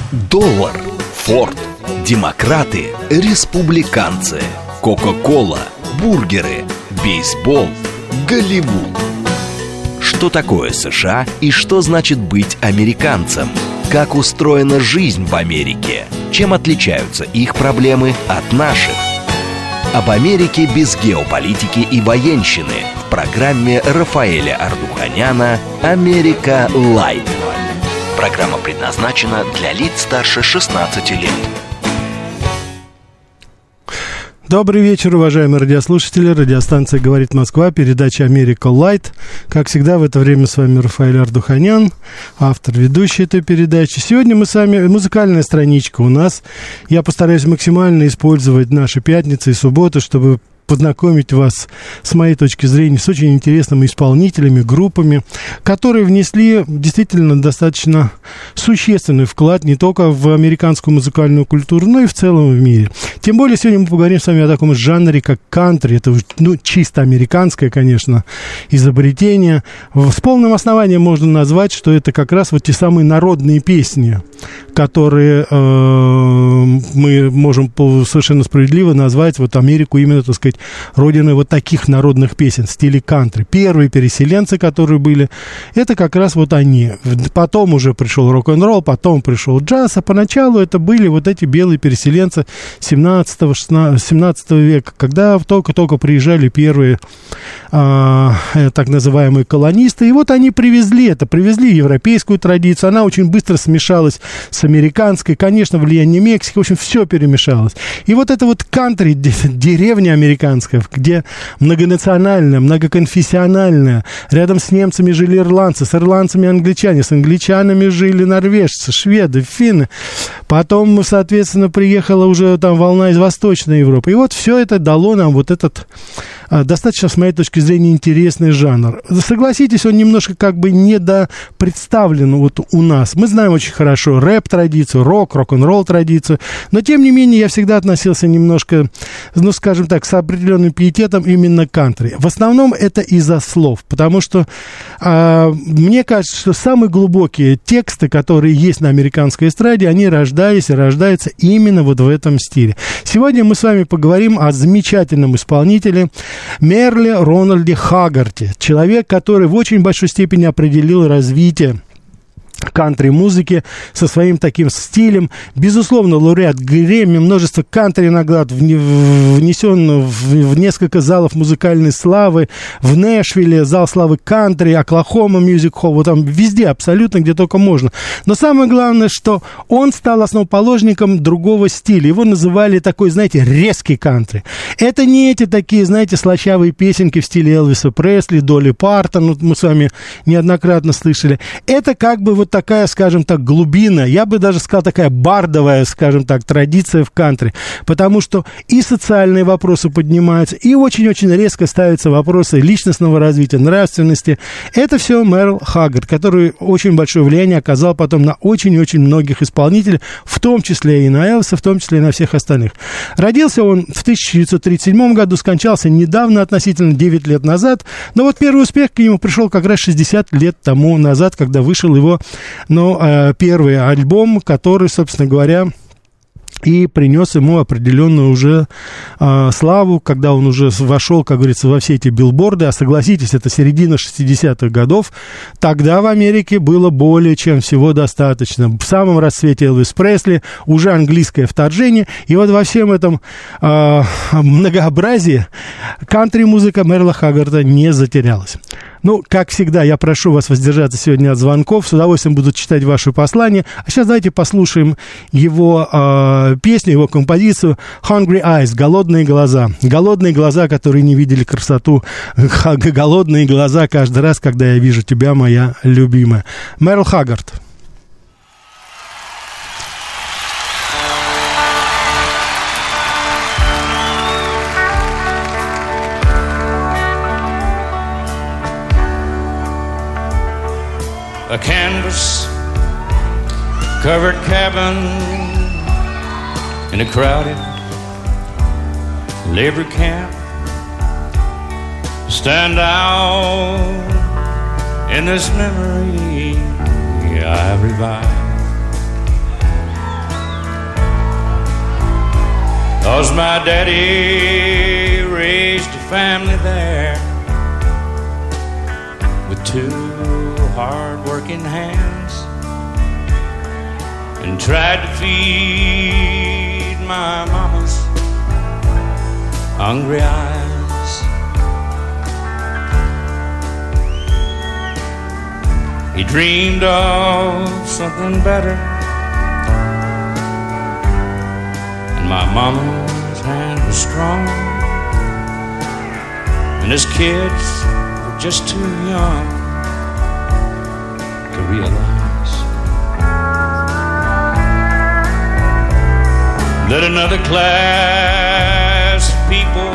Доллар, Форд, демократы, республиканцы, Кока-кола, бургеры, бейсбол, Голливуд. Что такое США и что значит быть американцем? Как устроена жизнь в Америке? Чем отличаются их проблемы от наших? Об Америке без геополитики и военщины в программе Рафаэля Ардуханяна «Америка Лайт». Программа предназначена для лиц старше 16 лет. Добрый вечер, уважаемые радиослушатели. Радиостанция «Говорит Москва», передача «Америка Лайт». Как всегда, в это время с вами Рафаэль Ардуханян, автор, ведущий этой передачи. Сегодня мы с вами... Музыкальная страничка у нас. Я постараюсь максимально использовать наши пятницы и субботы, чтобы познакомить вас, с моей точки зрения, с очень интересными исполнителями, группами, которые внесли действительно достаточно существенный вклад не только в американскую музыкальную культуру, но и в целом в мире. Тем более сегодня мы поговорим с вами о таком жанре, как кантри. Это чисто американское, конечно, изобретение. С полным основанием можно назвать, что это как раз вот те самые народные песни, которые мы можем совершенно справедливо назвать вот Америку именно, так сказать, родиной вот таких народных песен в стиле кантри. Первые переселенцы, которые были, это как раз вот они. Потом уже пришел рок-н-ролл, потом пришел джаз, а поначалу это были вот эти белые переселенцы 17 века, когда только-только приезжали первые так называемые колонисты, и вот они привезли европейскую традицию, она очень быстро смешалась с американской, конечно, влияние Мексики, в общем, все перемешалось. И вот это вот кантри, деревня американская, где многонациональная, многоконфессиональная, рядом с немцами жили ирландцы, с ирландцами англичане, с англичанами жили норвежцы, шведы, финны. Потом, соответственно, приехала уже там волна из Восточной Европы. И вот все это дало нам вот этот достаточно, с моей точки зрения, интересный жанр. Согласитесь, он немножко как бы недопредставлен вот у нас. Мы знаем очень хорошо рэп-традицию, рок-н-ролл традицию, но, тем не менее, я всегда относился немножко, ну, скажем так, с определенным пиететом именно к кантри. В основном это из-за слов, потому что мне кажется, что самые глубокие тексты, которые есть на американской эстраде, они рождались и рождаются именно вот в этом стиле. Сегодня мы с вами поговорим о замечательном исполнителе Мерле Рональде Хаггарте. Человек, который в очень большой степени определил развитие кантри-музыки со своим таким стилем. Безусловно, лауреат Грэмми, множество кантри-наград, внесен в несколько залов музыкальной славы. В Нэшвилле зал славы кантри, Оклахома Мьюзик Холл, вот там везде, абсолютно, где только можно. Но самое главное, что он стал основоположником другого стиля. Его называли такой, знаете, резкий кантри. Это не эти такие, знаете, слащавые песенки в стиле Элвиса Пресли, Долли Партон, мы с вами неоднократно слышали. Это как бы вот такая, скажем так, глубина, я бы даже сказал, такая бардовая, скажем так, традиция в кантри, потому что и социальные вопросы поднимаются, и очень-очень резко ставятся вопросы личностного развития, нравственности. Это все Мерл Хаггард, который очень большое влияние оказал потом на очень-очень многих исполнителей, в том числе и на Элвиса, в том числе и на всех остальных. Родился он в 1937 году, скончался недавно, относительно 9 лет назад, но вот первый успех к нему пришел как раз 60 лет тому назад, когда вышел его первый альбом, который, собственно говоря, и принес ему определенную уже славу, когда он уже вошел, как говорится, во все эти билборды. А согласитесь, это середина 60-х годов. Тогда в Америке было более чем всего достаточно. В самом расцвете Элвис Пресли, уже английское вторжение. И вот во всем этом многообразии кантри-музыка Мерла Хаггарда не затерялась. Ну, как всегда, я прошу вас воздержаться сегодня от звонков. С удовольствием буду читать ваши послания. А сейчас давайте послушаем его песню, его композицию «Hungry Eyes» — «Голодные глаза». Голодные глаза, которые не видели красоту. Голодные глаза каждый раз, когда я вижу тебя, моя любимая. Мерл Хаггард. A canvas-covered cabin in a crowded labor camp. Stand out in this memory I revive. 'cause my daddy raised a family there with two hard-working hands and tried to feed my mama's hungry eyes. He dreamed of something better, and my mama's hand was strong, and his kids were just too young to realize that another class of people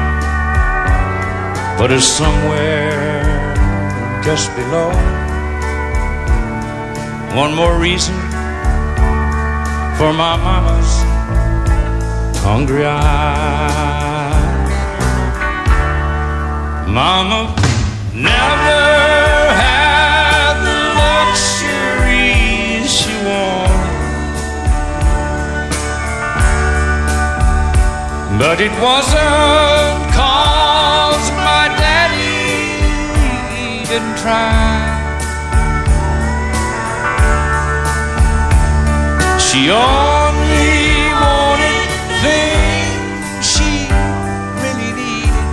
put us somewhere just below. One more reason for my mama's hungry eyes. Mama never had the luxuries she wanted, but it wasn't 'cause my daddy didn't try. She only wanted things she really needed.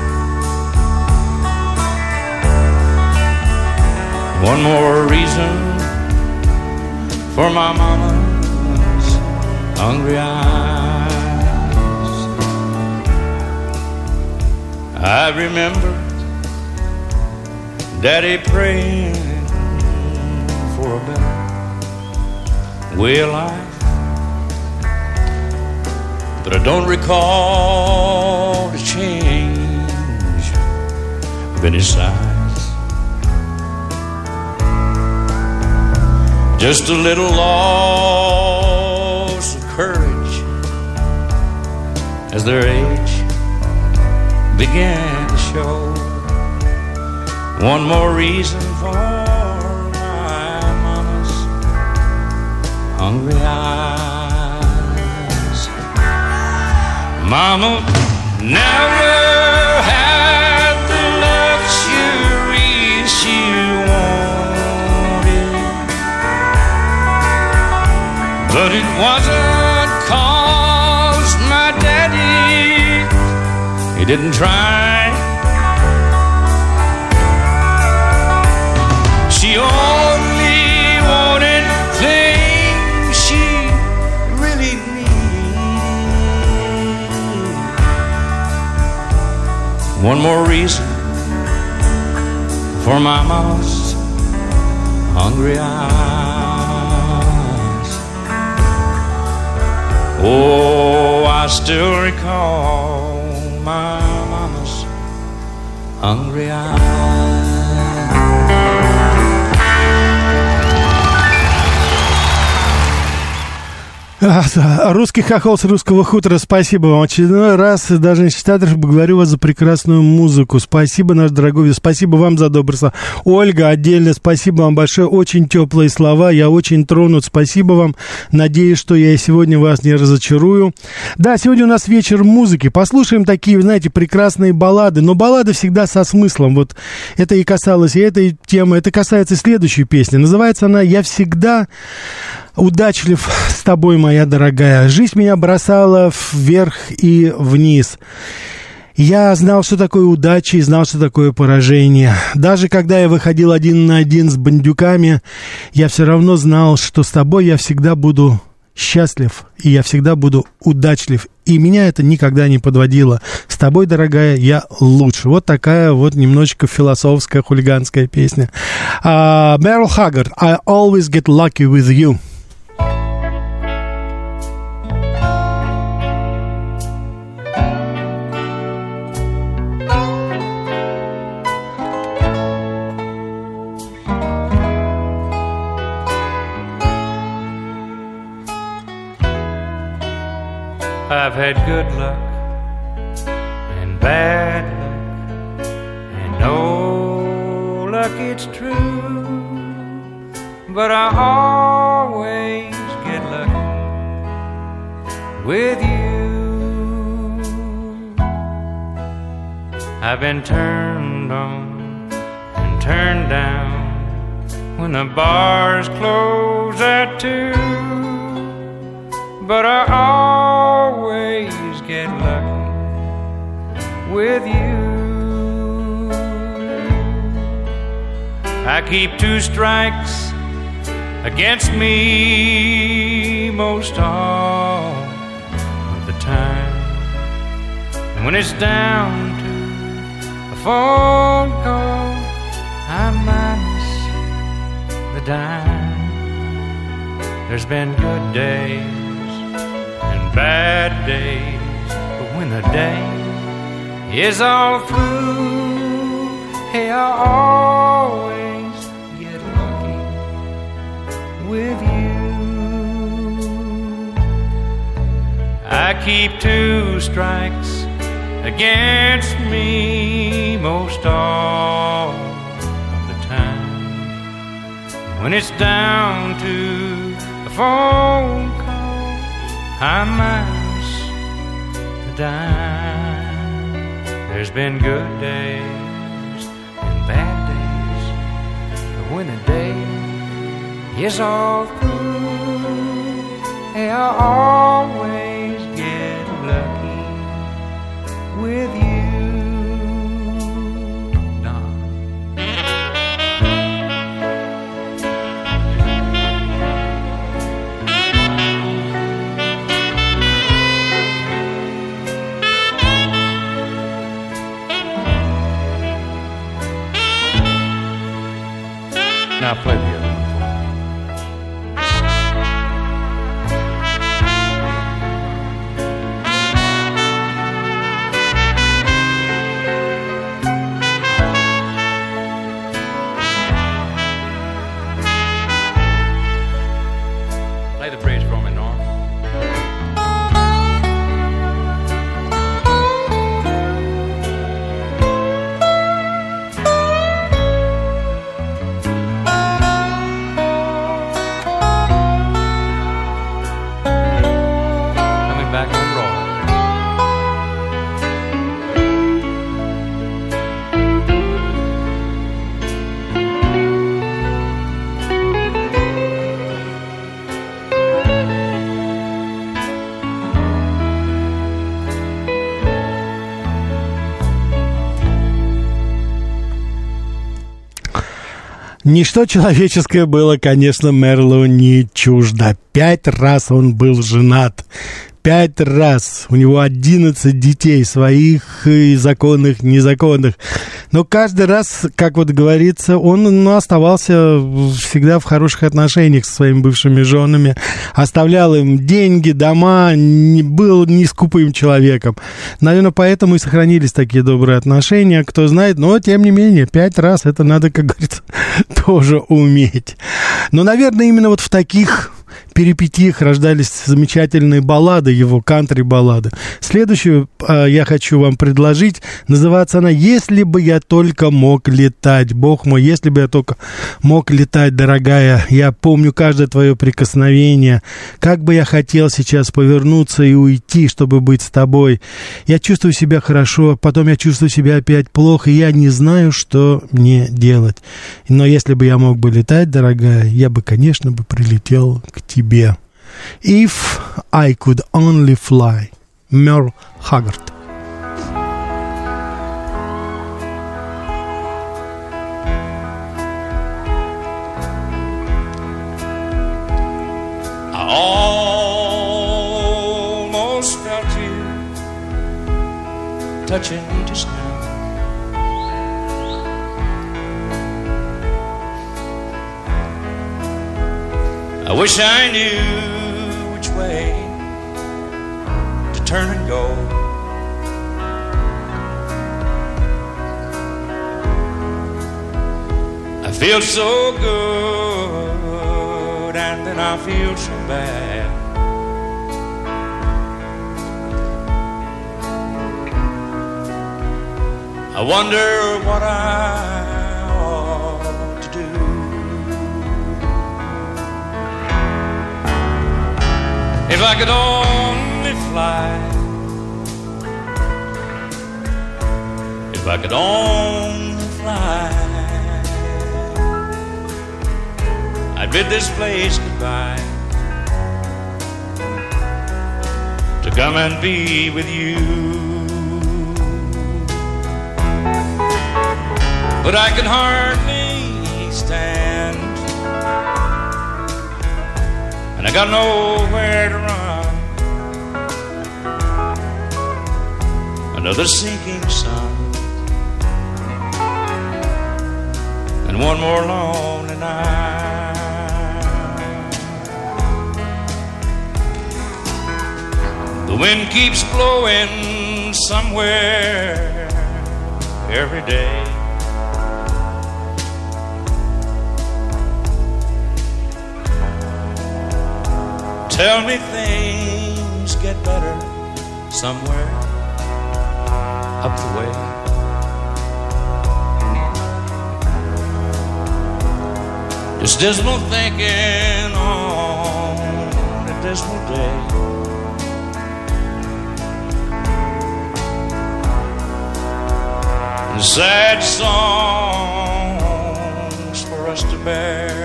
One more reason for my mama's hungry eyes. I remember Daddy praying for a better way of life, but I don't recall the change of any size. Just a little loss of courage as their age began to show. One more reason for my mama's hungry eyes. Mama never had the luxuries she wanted, but it wasn't 'cause my daddy, he didn't try. She only wanted things she really needed. One more reason for my mama's hungry eyes. Oh, I still recall my mama's hungry eyes. Русский хохол с русского хутора, спасибо вам. Очередной раз, даже не считать, благодарю вас за прекрасную музыку. Спасибо, наш дорогой, спасибо вам за доброе слово. Ольга, отдельно спасибо вам большое, очень теплые слова, я очень тронут, спасибо вам. Надеюсь, что я сегодня вас не разочарую. Да, сегодня у нас вечер музыки, послушаем такие, знаете, прекрасные баллады, но баллады всегда со смыслом. Вот это и касалось и этой темы, это касается следующей песни. Называется она «Я всегда удачлив с тобой, моя дорогая. Жизнь меня бросала вверх и вниз. Я знал, что такое удача, и знал, что такое поражение. Даже когда я выходил один на один с бандюками, я все равно знал, что с тобой я всегда буду счастлив, и я всегда буду удачлив. И меня это никогда не подводило. С тобой, дорогая, я лучше. Вот такая вот немножечко философская, хулиганская песня. Merle Haggard, I always get lucky with you. I've had good luck and bad luck and no luck, it's true, but I always get lucky with you. I've been turned on and turned down when the bars close at 2, but I always get lucky with you. I keep 2 strikes against me most all of the time, and when it's down to a phone call, I'm minus the dime. There's been good days and bad days, but when the day is all through, hey, I always get lucky with you. I keep 2 strikes against me most all of the time. When it's down to a phone call, I'm minus the dime. There's been good days and bad days, but when the day is all through, hey, I always get lucky with you. Now play the other one for me. Play the bridge for me, Norm. Ничто человеческое было, конечно, Мерлоу не чуждо. 5 раз он был женат. 5 раз. У него 11 детей, своих и законных, незаконных. Но каждый раз, как вот говорится, он оставался всегда в хороших отношениях со своими бывшими женами. Оставлял им деньги, дома, был не скупым человеком. Наверное, поэтому и сохранились такие добрые отношения. Кто знает, но, тем не менее, 5 раз это надо, как говорится, тоже уметь. Но, наверное, именно вот в таких перипетиях рождались замечательные баллады, его кантри-баллады. Следующую я хочу вам предложить. Называется она «Если бы я только мог летать». Бог мой, если бы я только мог летать, дорогая. Я помню каждое твое прикосновение. Как бы я хотел сейчас повернуться и уйти, чтобы быть с тобой. Я чувствую себя хорошо, потом я чувствую себя опять плохо, и я не знаю, что мне делать. Но если бы я мог бы летать, дорогая, я бы, конечно, прилетел к тебе. If I could only fly. Мерл Хаггард. I almost felt you touching me just now. I wish I knew which way to turn and go. I feel so good and then I feel so bad. I wonder what I ought to do. If I could only fly, if If I could only fly, I'd bid this place goodbye to come and be with you. But I can hardly stand, and I got nowhere to run. Another sinking sun, and one more lonely night. The wind keeps blowing somewhere every day. Tell me things get better somewhere up the way. Just dismal thinking on a dismal day. And sad songs for us to bear.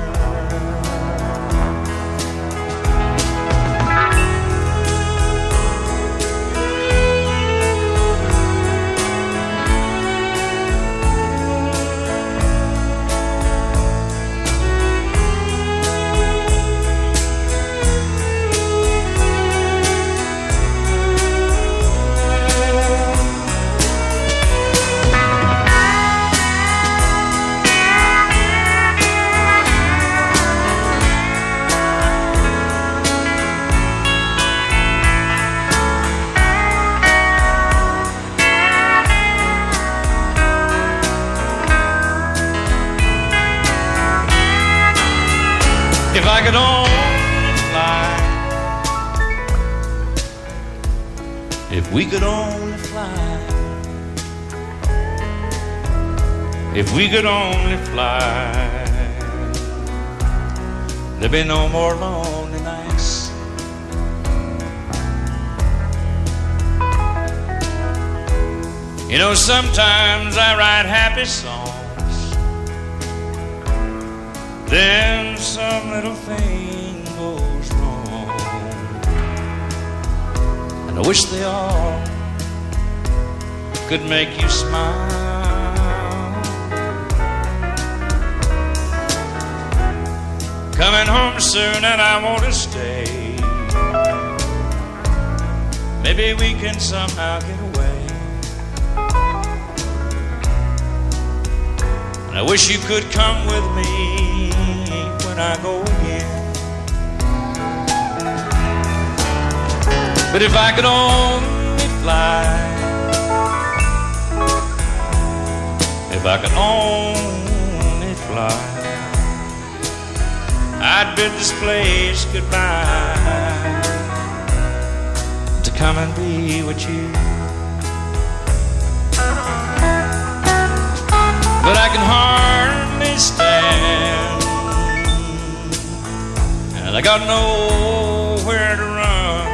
If I could only fly, if we could only fly, if we could only fly, there'd be no more lonely nights. You know, sometimes I write happy songs, then some little thing goes wrong, and I wish they all could make you smile. Coming home soon and I want to stay. Maybe we can somehow get away. And I wish you could come with me when I go again. But if I could only fly, if I could only fly, I'd bid this place goodbye to come and be with you. But I can hardly stand, and I got nowhere to run.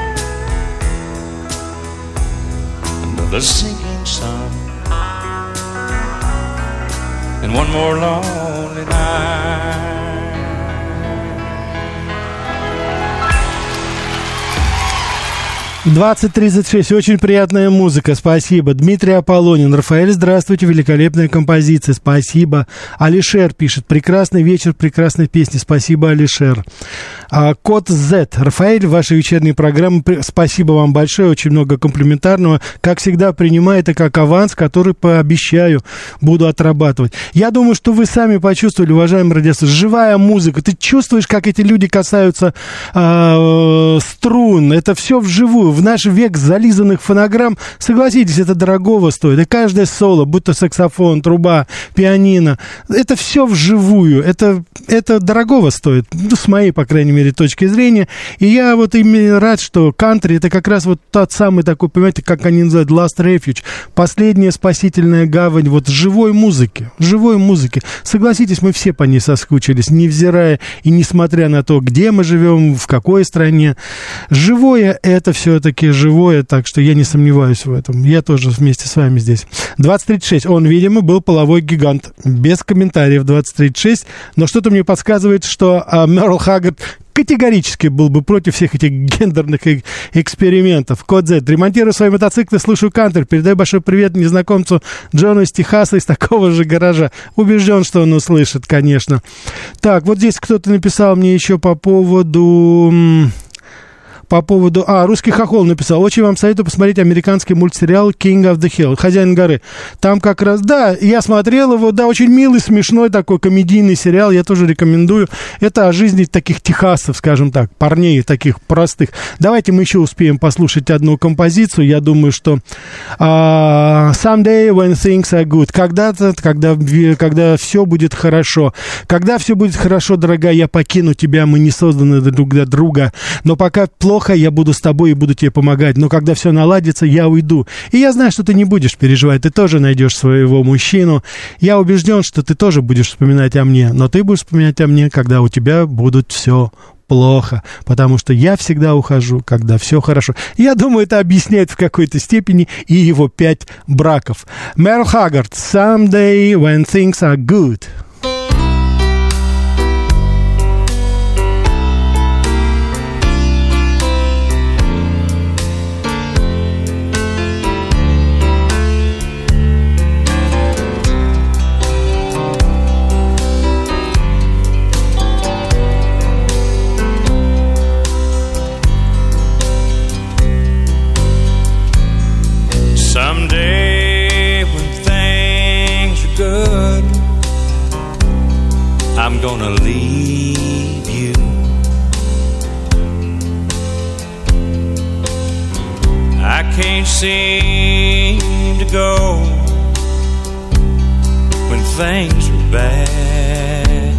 Another sinking sun, and one more lonely night. 20:36. Очень приятная музыка. Спасибо. Дмитрий Аполлонин. Рафаэль, здравствуйте. Великолепная композиция. Спасибо. Алишер пишет. Прекрасный вечер, прекрасной песни. Спасибо, Алишер. Код Z. Рафаэль, ваша вечерняя программа. Спасибо вам большое. Очень много комплиментарного. Как всегда, принимаю это как аванс, который, пообещаю, буду отрабатывать. Я думаю, что вы сами почувствовали, уважаемые радиослушатели, живая музыка. Ты чувствуешь, как эти люди касаются струн. Это все вживую. В наш век зализанных фонограмм, согласитесь, это дорогого стоит. И каждое соло, будь то саксофон, труба, пианино, это все вживую. Это дорогого стоит, ну, с моей, по крайней мере, точки зрения. И я вот именно рад, что кантри — это как раз вот тот самый такой, понимаете, как они называют, last refuge, последняя спасительная гавань вот живой музыки. Живой музыки. Согласитесь, мы все по ней соскучились, невзирая и несмотря на то, где мы живем, в какой стране. Живое — это все все-таки живое, так что я не сомневаюсь в этом. Я тоже вместе с вами здесь. 2036. Он, видимо, был половой гигант. Без комментариев 2036. Но что-то мне подсказывает, что Мерл Хаггард категорически был бы против всех этих гендерных экспериментов. Код Z. Ремонтирую свои мотоциклы, слушаю кантри. Передаю большой привет незнакомцу Джону из Техаса, из такого же гаража. Убежден, что он услышит, конечно. Так, вот здесь кто-то написал мне еще по поводу... Русский хохол написал. Очень вам советую посмотреть американский мультсериал King of the Hill, Хозяин горы. Там как раз, да, я смотрел его, да, очень милый, смешной такой комедийный сериал, я тоже рекомендую. Это о жизни таких техасцев, скажем так, парней таких простых. Давайте мы еще успеем послушать одну композицию. Я думаю, что Someday when things are good. Когда-то, когда все будет хорошо. Когда все будет хорошо, дорогая, я покину тебя, мы не созданы друг для друга. Но пока плохо, я буду с тобой и буду тебе помогать, но когда все наладится, я уйду. И я знаю, что ты не будешь переживать, ты тоже найдешь своего мужчину. Я убежден, что ты тоже будешь вспоминать о мне, но ты будешь вспоминать о мне, когда у тебя будет все плохо, потому что я всегда ухожу, когда все хорошо. Я думаю, это объясняет в какой-то степени и его 5 браков. Мерл Хаггард, Someday when things are good. Someday when things are good, I'm gonna leave you. I can't seem to go when things are bad.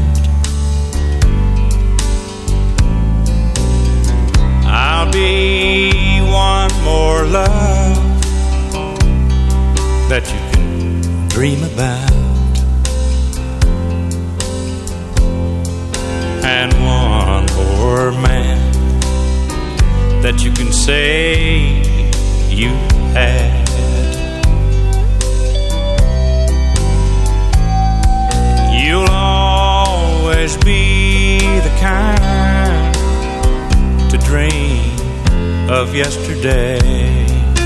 I'll be one more love that you can dream about, and one more man that you can say you had. You'll always be the kind to dream of yesterday,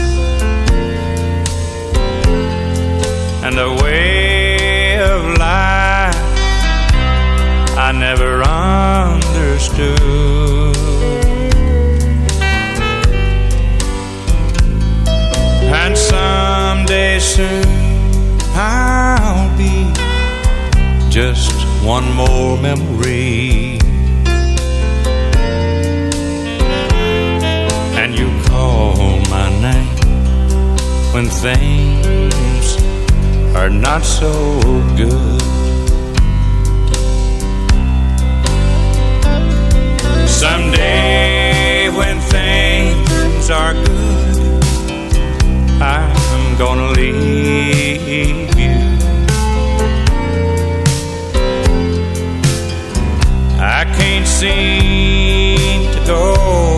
and a way of life I never understood. And someday soon I'll be just one more memory, and you call my name when things are not so good. Someday when things are good, I'm gonna leave you. I can't seem to go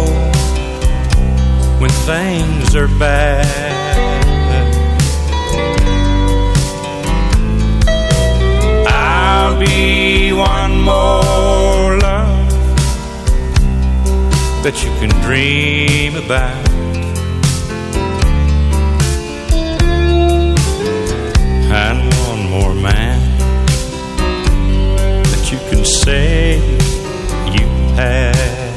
when things are bad. I'll be one more love that you can dream about, and one more man that you can say you had.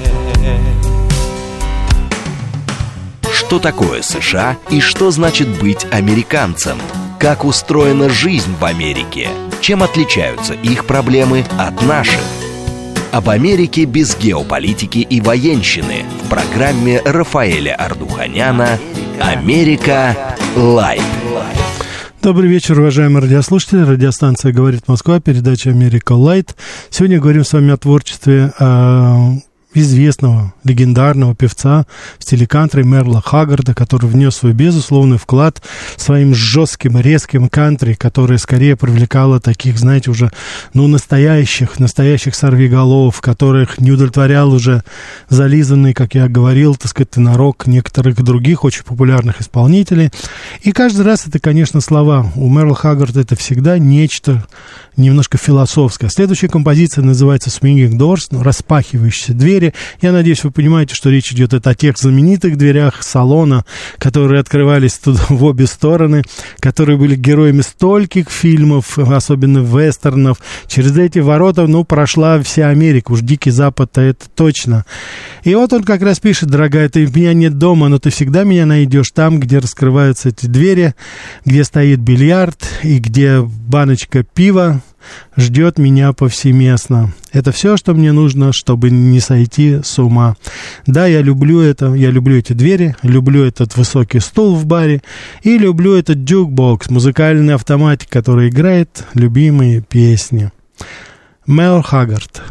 Что такое США и что значит быть американцем? Как устроена жизнь в Америке? Чем отличаются их проблемы от наших? Об Америке без геополитики и военщины в программе Рафаэля Ардуханяна «Америка Лайт». Добрый вечер, уважаемые радиослушатели. Радиостанция «Говорит Москва», передача «Америка Лайт». Сегодня говорим с вами о творчестве известного, легендарного певца в стиле кантри Мерла Хаггарда, который внес свой безусловный вклад своим жестким, резким кантри, которое скорее привлекало таких, знаете, уже, настоящих сорвиголов, которых не удовлетворял уже зализанный, как я говорил, так сказать, тенорок некоторых других очень популярных исполнителей. И каждый раз это, конечно, слова. У Мерла Хаггарда это всегда нечто немножко философское. Следующая композиция называется «Swinging Doors», распахивающиеся двери. Я надеюсь, вы понимаете, что речь идет о тех знаменитых дверях салона, которые открывались туда в обе стороны, которые были героями стольких фильмов, особенно вестернов. Через эти ворота, прошла вся Америка, уж Дикий Запад-то это точно. И вот он как раз пишет: «Дорогая, ты, меня нет дома, но ты всегда меня найдешь там, где раскрываются эти двери, где стоит бильярд и где баночка пива ждет меня повсеместно. Это все, что мне нужно, чтобы не сойти с ума. Да, я люблю это, я люблю эти двери, люблю этот высокий стул в баре и люблю этот джукбокс, музыкальный автоматик, который играет любимые песни». Мел Хаггард.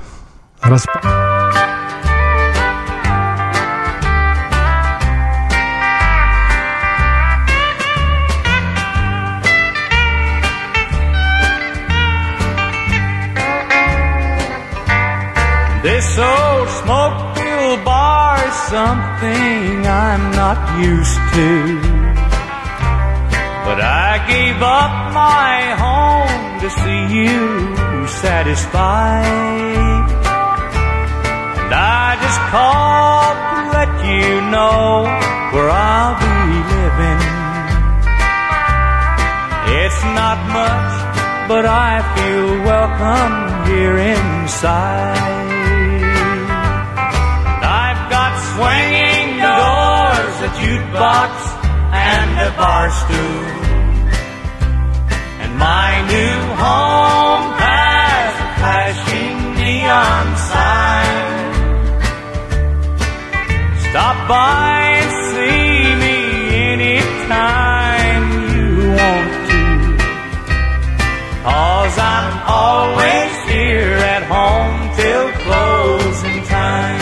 This old smoke-filled bar is something I'm not used to, but I gave up my home to see you satisfied, and I just called to let you know where I'll be living. It's not much, but I feel welcome here inside. Swinging doors, a jukebox, and a bar stool. And my new home has a flashing neon sign. Stop by and see me anytime you want to, 'cause I'm always here at home till closing time.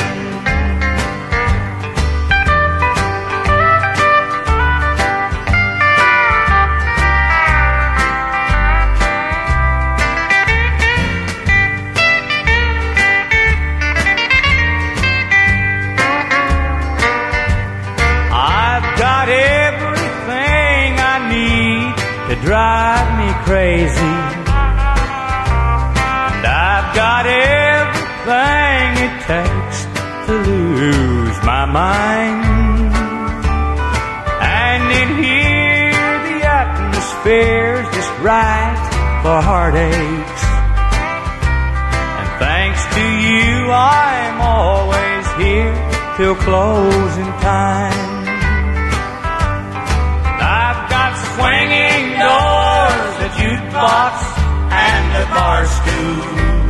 Drive me crazy, and I've got everything it takes to lose my mind. And in here the atmosphere's just right for heartaches, and thanks to you I'm always here till closing time. Swinging doors, a jukebox, and a bar stool.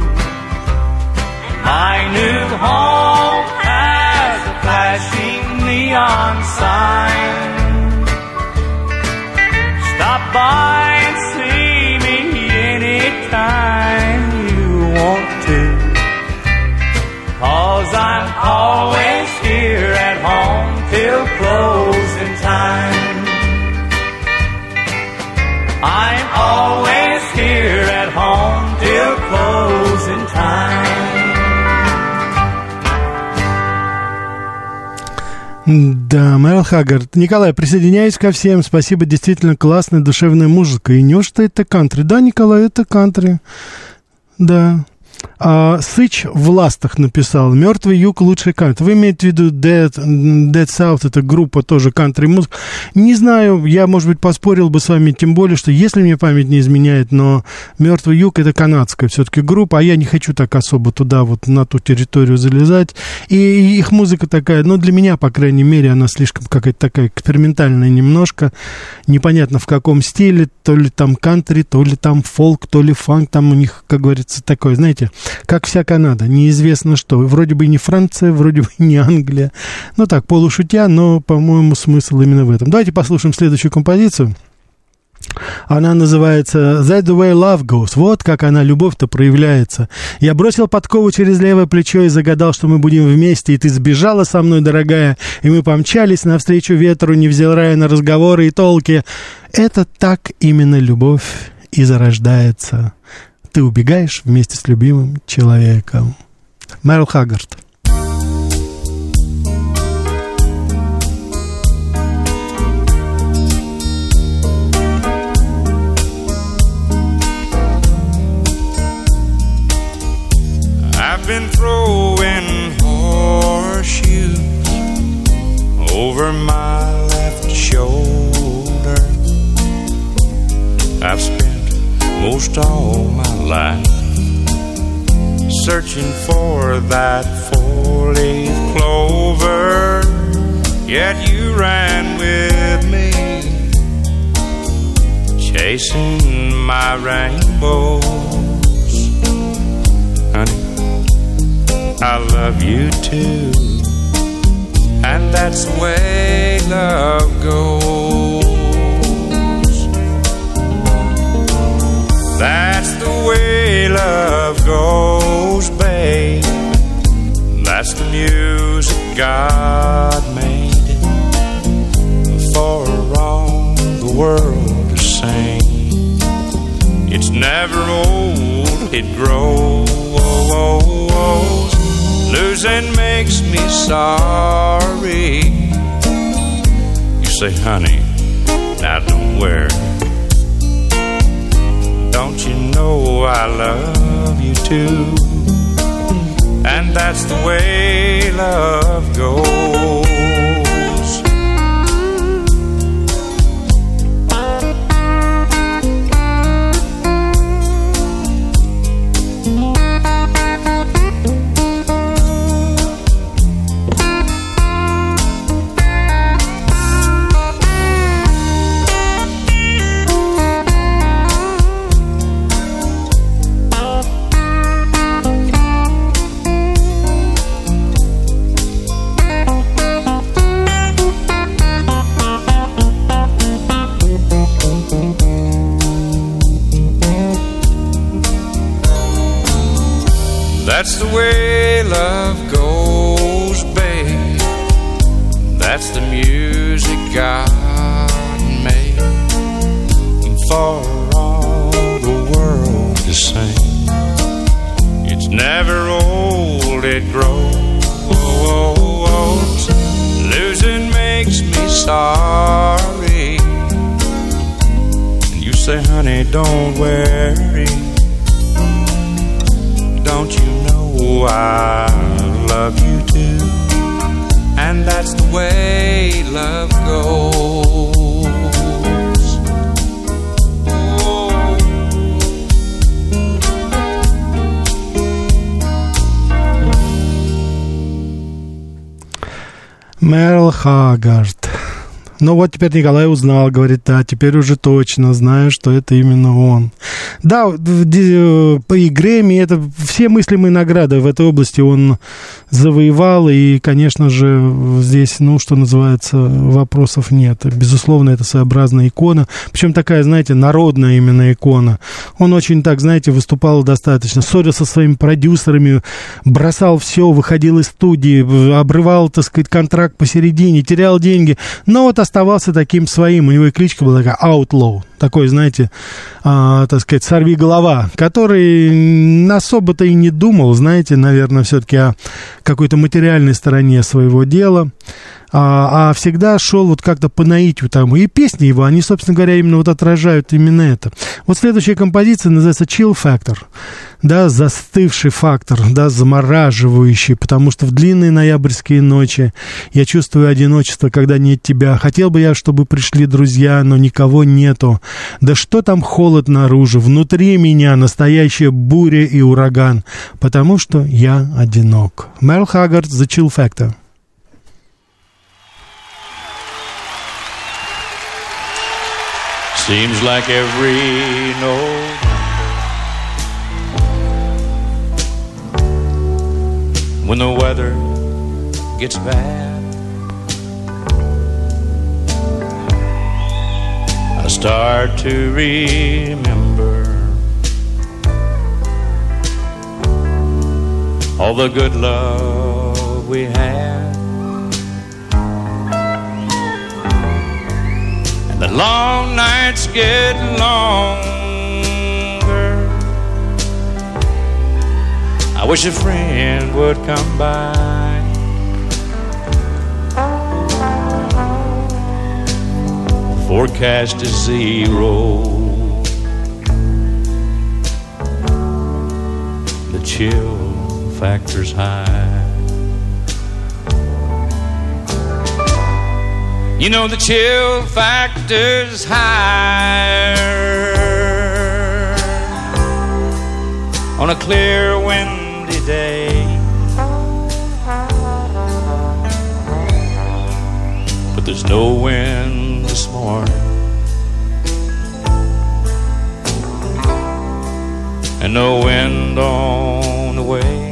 My new home has a flashing neon sign. Stop by and see me anytime you want to, 'cause I'm always here at home till closing time. I'm always here at home till closing time. Да, Мерл Хаггард. Николай, присоединяюсь ко всем. Спасибо, действительно классная душевная музыка. И неужто это кантри? Да, Николай, это кантри. Да. Сыч в ластах написал: «Мертвый юг лучший кантри». Вы имеете в виду Dead South, это группа тоже кантри-музыка? Не знаю, я, может быть, поспорил бы с вами, тем более, что, если мне память не изменяет, но Мертвый юг — это канадская все-таки группа, а я не хочу так особо туда, вот на ту территорию залезать. И их музыка такая, для меня, по крайней мере, она слишком какая-то такая экспериментальная немножко, непонятно в каком стиле, то ли там кантри, то ли там фолк, то ли фанк, там у них, как говорится, такое, знаете, как вся Канада, неизвестно что. Вроде бы не Франция, вроде бы не Англия. Так, полушутя, но, по-моему, смысл именно в этом. Давайте послушаем следующую композицию. Она называется «That's the way love goes». Вот как она, любовь-то, проявляется. Я бросил подкову через левое плечо и загадал, что мы будем вместе, и ты сбежала со мной, дорогая, и мы помчались навстречу ветру, невзирая на разговоры и толки. Это так именно любовь и зарождается. Ты убегаешь вместе с любимым человеком. Мерл Хаггард. I've been throwing horseshoes over my left shoulder. I've spent most all my life searching for that four-leaf clover, yet you ran with me, chasing my rainbows. Honey, I love you too, and that's the way love goes. That's the way love goes, babe. That's the music God made for all the world to sing. It's never old, it grows. Losing makes me sorry. You say, honey, now don't worry. Don't you know I love you too? And that's the way love goes. That's the way love goes, babe. That's the music God made for all the world to sing. It's never old, it grows. Losing makes me sorry. And you say, honey, don't worry. Don't you know I love you too? And that's the way love goes. Oh. Мерл Хаггард. Ну вот теперь Николай узнал, говорит, да, теперь уже точно знаю, что это именно он. Да, по Грэмми это все мыслимые награды в этой области он завоевал, и, конечно же, здесь, ну, что называется, вопросов нет. Безусловно, это своеобразная икона, причем такая, знаете, народная именно икона. Он очень так, знаете, выступал достаточно, ссорился со своими продюсерами, бросал все, выходил из студии, обрывал, так сказать, контракт посередине, терял деньги, но вот оставался таким своим. У него и кличка была такая Outlaw, такой, знаете, так сказать, сорвиголова, который особо-то и не думал, знаете, наверное, все-таки о какой-то материальной стороне своего дела, а всегда шел вот как-то по наитию там. И песни его, они, собственно говоря, именно вот отражают именно это. Вот следующая композиция называется Chill Factor, да, застывший фактор, да, замораживающий, потому что в длинные ноябрьские ночи я чувствую одиночество, когда нет тебя. Хотел бы я, чтобы пришли друзья, но никого нету. Да что там холод наружу, внутри меня настоящая буря и ураган, потому что я одинок. Мерл Хаггард, The Chill Factor. Seems like every November when the weather gets bad, I start to remember all the good love we had, and the long nights get longer. I wish a friend would come by. Forecast is 0. The chill factor's high. You know the chill factor's higher on a clear windy day. But there's no wind this morning, and no wind on the way.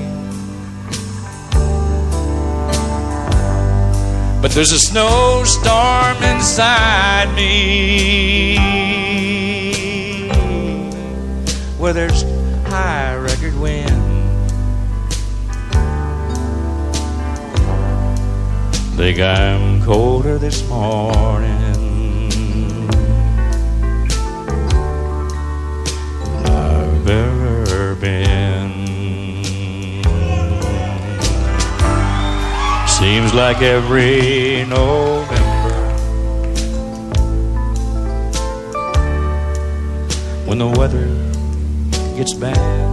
But there's a snowstorm inside me, where there's high record wind. Think I'm colder this morning than I've ever been. Seems like every November, when the weather gets bad,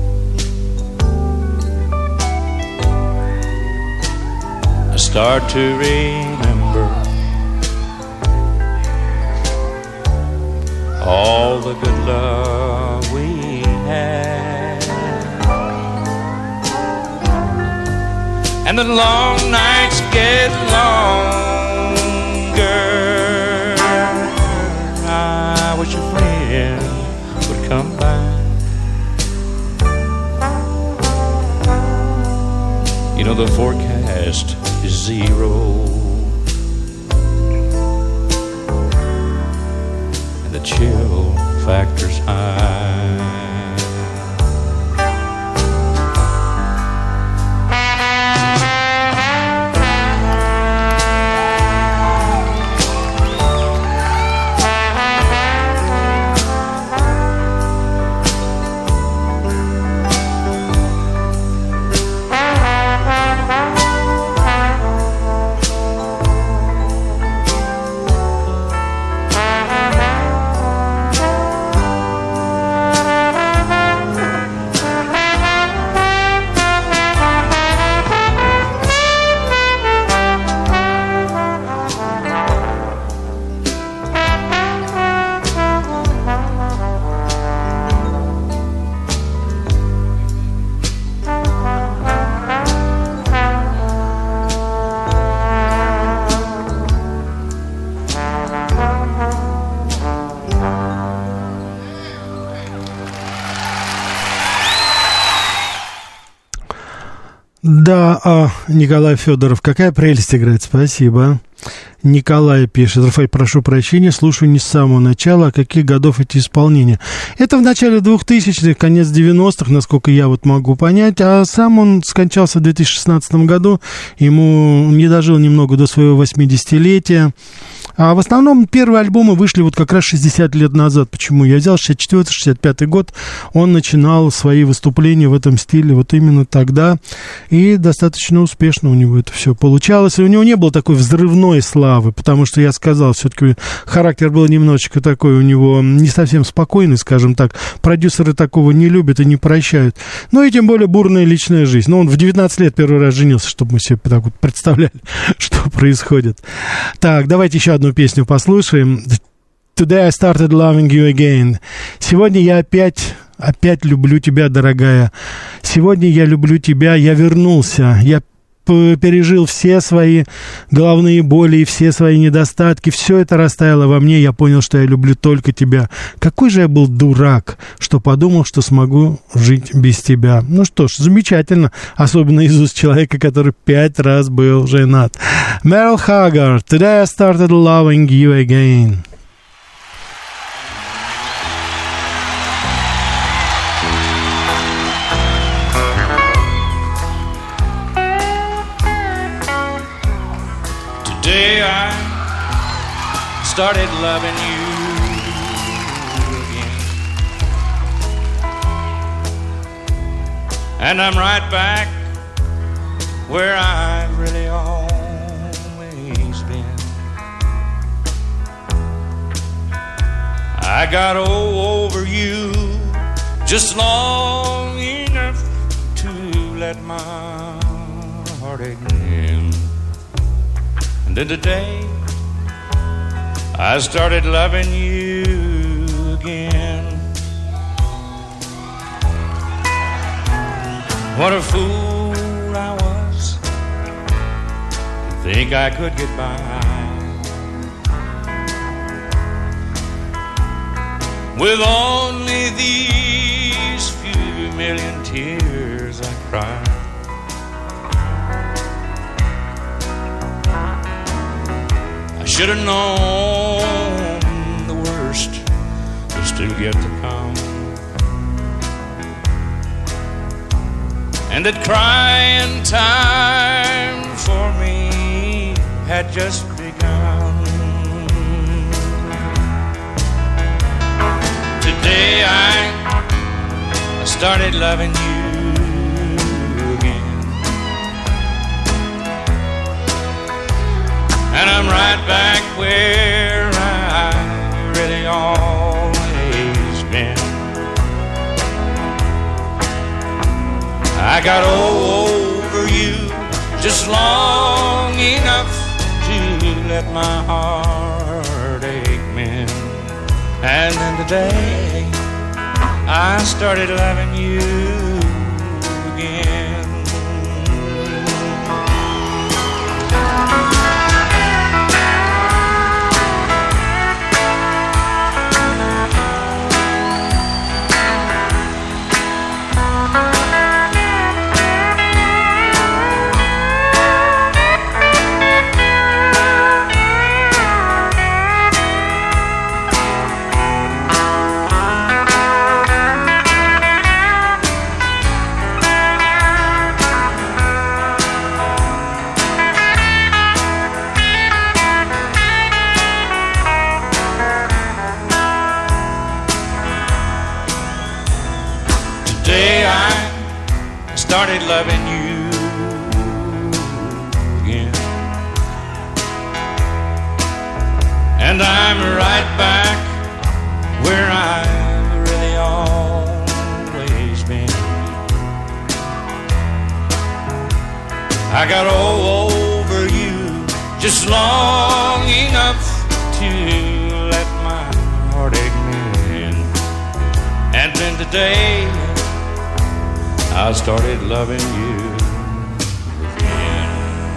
I start to remember all the good love we had, and the long nights get longer. I wish a friend would come by. You know the forecast is 0, and the chill factor's high. Да, Николай Федоров, какая прелесть играет, спасибо. Николай пишет: Рафаэль, прошу прощения, слушаю не с самого начала, а каких годов эти исполнения? Это в начале 2000-х, конец 90-х, насколько я вот могу понять, а сам он скончался в 2016 году, ему не дожил немного до своего 80-летия. А в основном первые альбомы вышли вот как раз 60 лет назад. Почему я взял 64-65 год, он начинал свои выступления в этом стиле вот именно тогда, и достаточно успешно у него это все получалось. И у него не было такой взрывной славы, потому что, я сказал, все-таки характер был немножечко такой у него не совсем спокойный, скажем так. Продюсеры такого не любят и не прощают. Ну и тем более бурная личная жизнь. Но он в 19 лет первый раз женился, чтобы мы себе так вот представляли, что происходит. Так, давайте еще одну песню послушаем. Today I started loving you again. Сегодня я опять люблю тебя, дорогая. Сегодня я люблю тебя, я вернулся. Я пережил все свои головные боли и все свои недостатки. Все это растаяло во мне. Я понял, что я люблю только тебя. Какой же я был дурак, что подумал, что смогу жить без тебя. Ну что ж, замечательно. Особенно из уст человека, который 5 раз был женат. Мерл Хаггард. Today I started loving you again. Today I started loving you again, and I'm right back where I've really always been. I got over you just long enough to let my heartache in. And then today I started loving you again. What a fool I was to think I could get by with only these few million tears I cried. I should have known the worst was still yet to come, and that crying time for me had just begun. Today I started loving you again, and I'm right back where I really always been. I got over you just long enough to let my heart ache mend. And then today I started loving you again. Started loving you again, and I'm right back where I've really always been. I got over you just long enough to let my heartache mend, and then today I started loving you again.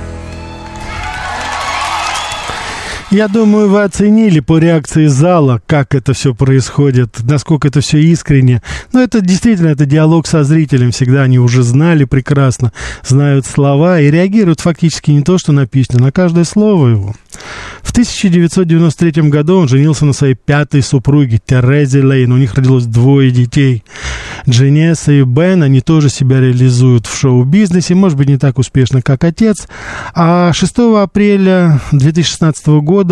Я думаю, вы оценили по реакции зала, как это все происходит, насколько это все искренне. Но это действительно, это диалог со зрителем. Всегда они уже знали прекрасно, знают слова и реагируют фактически не то, что на песню, на каждое слово его. В 1993 году он женился на своей пятой супруге Терезе Лейн. У них родилось 2 детей. Дженесса и Бен, они тоже себя реализуют в шоу-бизнесе, может быть, не так успешно, как отец. А 6 апреля 2016 года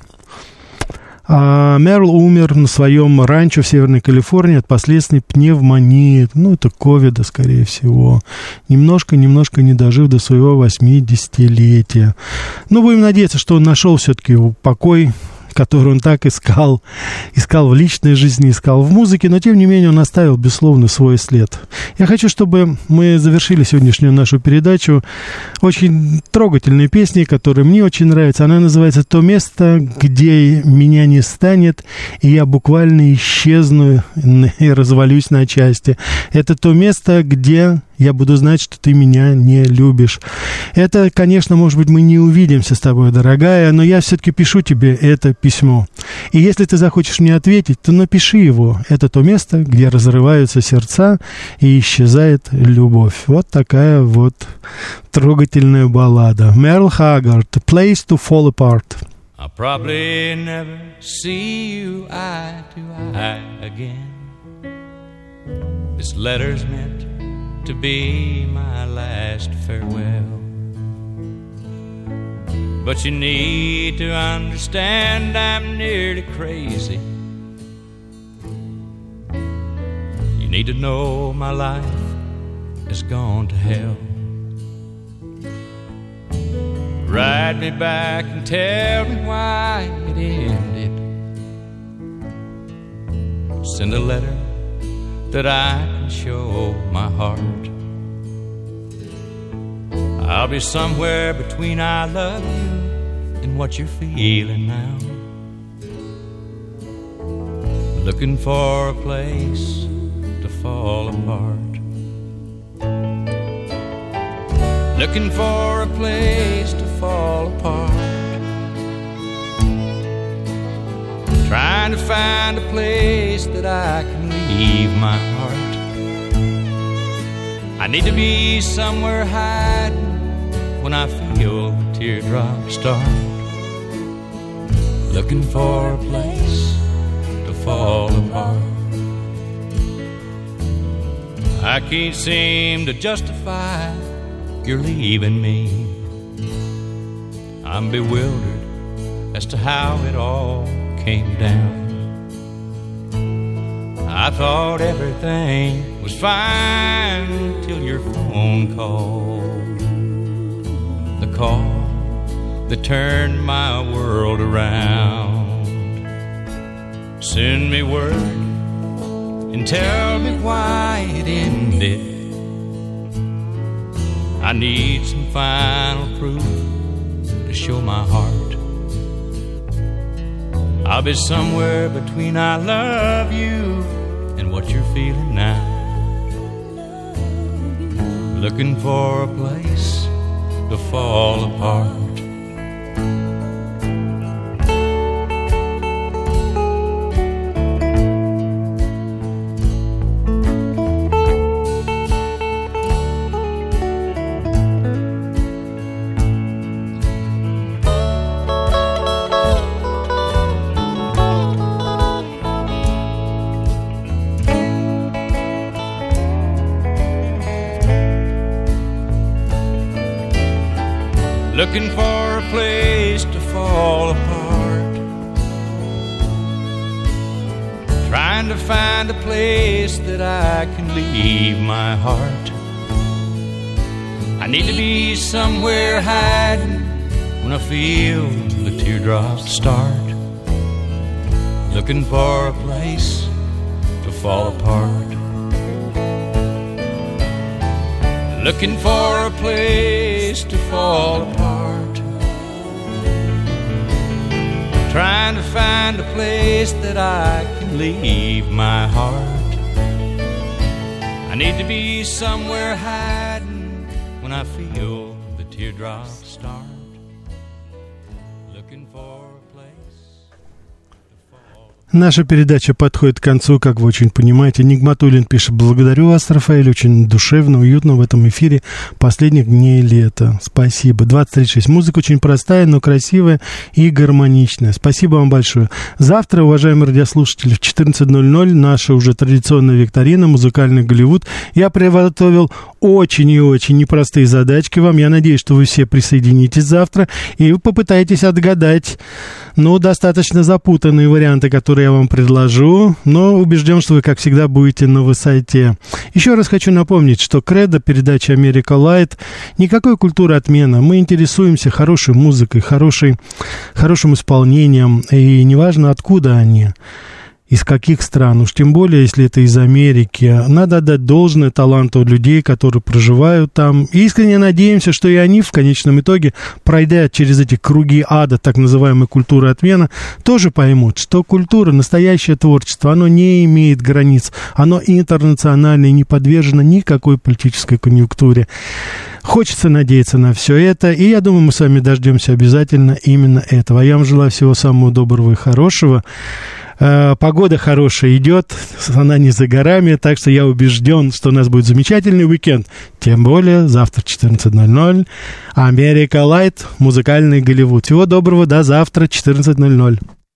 Мерл умер на своем ранчо в Северной Калифорнии от последствий пневмонии. Ну, это ковида, скорее всего. Немножко не дожив до своего 80-летия. Но будем надеяться, что он нашел все-таки покой, который он так искал в личной жизни, искал в музыке, но, тем не менее, он оставил, безусловно, свой след. Я хочу, чтобы мы завершили сегодняшнюю нашу передачу очень трогательной песней, которая мне очень нравится. Она называется «То место, где меня не станет, и я буквально исчезну и развалюсь на части». Это то место, где я буду знать, что ты меня не любишь. Это, конечно, может быть, мы не увидимся с тобой, дорогая, но я все-таки пишу тебе это письмо. И если ты захочешь мне ответить, то напиши его. Это то место, где разрываются сердца и исчезает любовь. Вот такая вот трогательная баллада. Мерл Хаггард, «Place to Fall Apart». I'll probably never see you eye to eye again. This letter's meant to be my last farewell. But you need to understand I'm nearly crazy. You need to know my life has gone to hell. Ride me back and tell me why it ended. Send a letter that I can show my heart. I'll be somewhere between I love you and what you're feeling now. Looking for a place to fall apart. Looking for a place to fall apart. Trying to find a place that I can leave my heart. I need to be somewhere hiding when I feel the teardrops start. Looking for a place to fall apart. I can't seem to justify you're leaving me. I'm bewildered as to how it all came down. I thought everything was fine till your phone called. The call that turned my world around. Send me word and tell me why it ended. I need some final proof to show my heart. I'll be somewhere between I love you and what you're feeling now. Looking for a place to fall apart. Looking for a place to fall apart. Trying to find a place that I can leave my heart. I need to be somewhere hiding when I feel the teardrops start. Looking for a place to fall apart. Looking for a place to fall apart. Trying to find a place that I can leave my heart. I need to be somewhere hiding when I feel the teardrops start. Looking for a place to fall. Наша передача подходит к концу, как вы очень понимаете. Нигматуллин пишет: благодарю вас, Рафаэль, очень душевно, уютно в этом эфире последних дней лета. Спасибо. 2036. Музыка очень простая, но красивая и гармоничная. Спасибо вам большое. Завтра, уважаемые радиослушатели, в 14:00 наша уже традиционная викторина «Музыкальный Голливуд». Я приготовил очень и очень непростые задачки вам. Я надеюсь, что вы все присоединитесь завтра и вы попытаетесь отгадать, достаточно запутанные варианты, которые я вам предложу, но убежден, что вы, как всегда, будете на высоте. Еще раз хочу напомнить, что кредо передачи «Америка Лайт» — никакой культуры отмена. Мы интересуемся хорошей музыкой, хорошим исполнением, и неважно, откуда они. Из каких стран, уж тем более, если это из Америки. Надо отдать должное таланту людей, которые проживают там. И искренне надеемся, что и они в конечном итоге, пройдя через эти круги ада, так называемой культуры отмена, тоже поймут, что культура, настоящее творчество, оно не имеет границ, оно интернациональное и не подвержено никакой политической конъюнктуре. Хочется надеяться на все это, и я думаю, мы с вами дождемся обязательно именно этого. Я вам желаю всего самого доброго и хорошего. Погода хорошая идет, она не за горами, так что я убежден, что у нас будет замечательный уикенд. Тем более завтра в 14:00 Америка Лайт, музыкальный Голливуд. Всего доброго, до завтра 14:00.